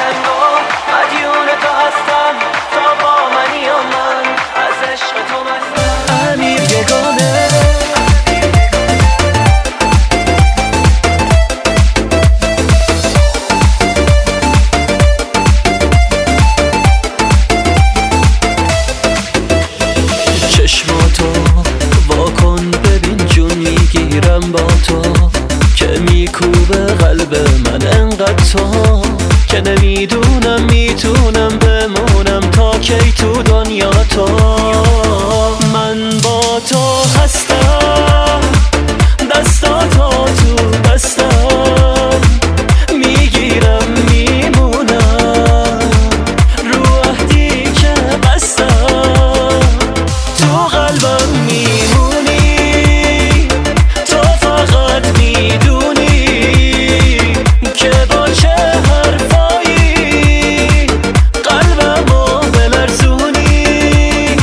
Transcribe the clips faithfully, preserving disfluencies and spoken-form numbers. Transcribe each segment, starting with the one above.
تنگو مدیون تو هستم، تا با منی و من از عشق تو مستم. امیر یگانه چشماتو واکن ببین جون میگیرم با تو که میکوبه قلب من انقدر تو که نمیدونم میتونم بمونم تا کی تو دنیا تو. من با تو هستم، دستاتو تو دستم میگیرم میمونم رو عهدی که بستم. تو قلبم میمونی، تو فقط میدونی که با چه حرفایی قلبمو بلرزونی.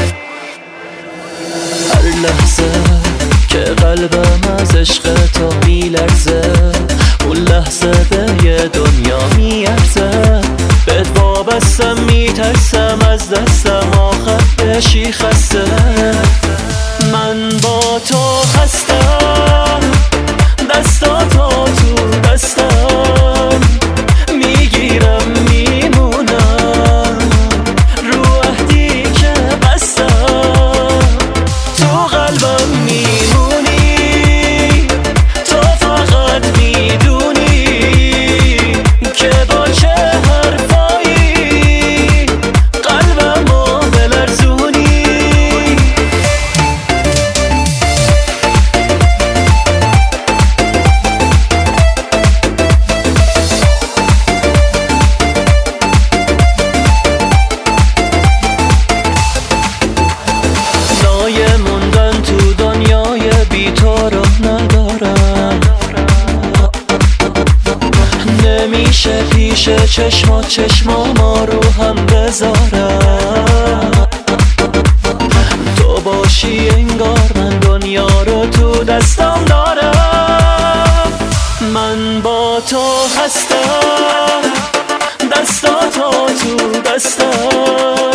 هر لحظه که قلبم از عشق تو میلرزه، اون لحظه به یه دنیا میارزه. بهت وابستم میترسم از دستم آخر بشی خسته. من با تو هستم، دستاتو تو دستم میگیرم میمونم رو عهدی که بستم. تو قلبم میمونی، تو فقط میدونی که با چه حرفایی قلبمو بلرزونی. نایه موندن تو دنیای بی تو رو ندارم، نمیشه پیش چشمات چشماما رو هم بذارم. تو باشی انگار من دنیا رو تو دستم دارم. من با تو هستم، دستاتو تو دستم